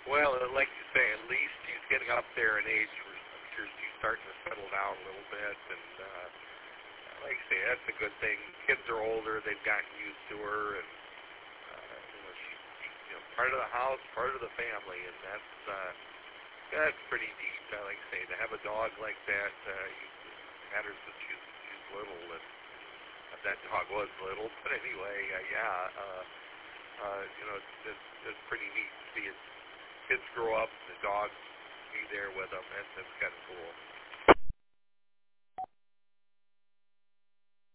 Well, like you say, at least she's getting up there in age where I'm sure she's starting to settle down a little bit. And like I say, that's a good thing. Kids are older; they've gotten used to her, and she's part of the house, part of the family, and that's pretty neat. Like I say, to have a dog like that, you had her since she's little, and that dog was little, but anyway, it's pretty neat to see it. Kids grow up, the dogs be there with them. That's kind of cool.